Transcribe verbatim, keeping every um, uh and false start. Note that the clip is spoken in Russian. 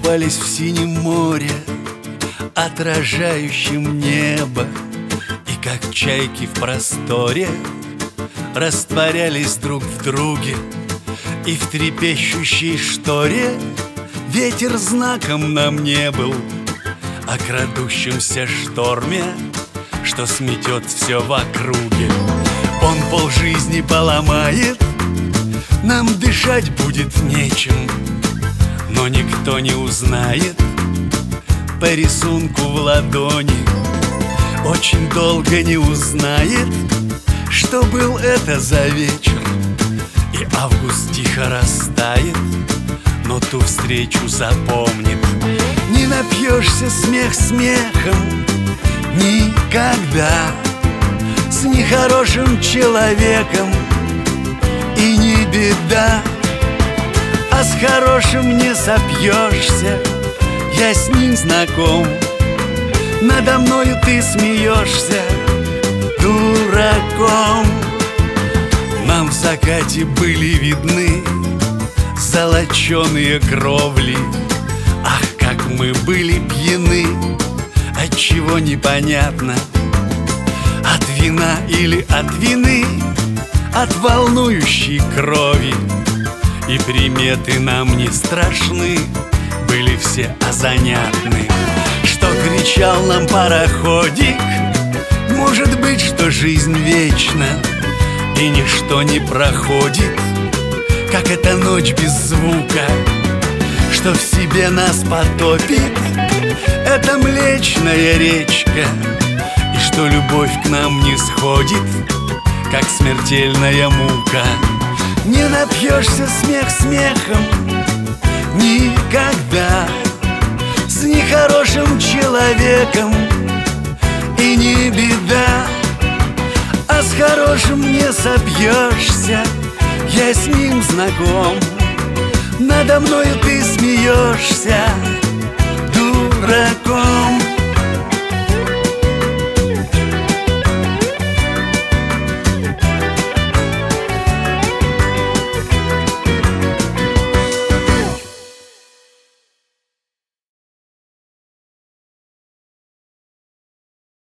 купались в синем море, отражающем небо, и как чайки в просторе растворялись друг в друге. И в трепещущей шторе ветер знаком нам не был о крадущемся шторме, что сметет все в округе. Он полжизни поломает, нам дышать будет нечем, но никто не узнает по рисунку в ладони. Очень долго не узнает, что был это за вечер. И август тихо растает, но ту встречу запомнит. Не напьешься смех смехом никогда с нехорошим человеком, и не беда. А с хорошим не сопьешься, я с ним знаком. Надо мною ты смеешься дураком. Нам в закате были видны золоченые кровли. Ах, как мы были пьяны, отчего непонятно, от вина или от вины, от волнующей крови. И приметы нам не страшны, были все азанятны. Что кричал нам пароходик: может быть, что жизнь вечна, и ничто не проходит, как эта ночь без звука, что в себе нас потопит эта млечная речка, и что любовь к нам не сходит, как смертельная мука. Не напьешься смех смехом никогда с нехорошим человеком, и не беда. А с хорошим не сопьешься, я с ним знаком. Надо мною ты смеешься дураком.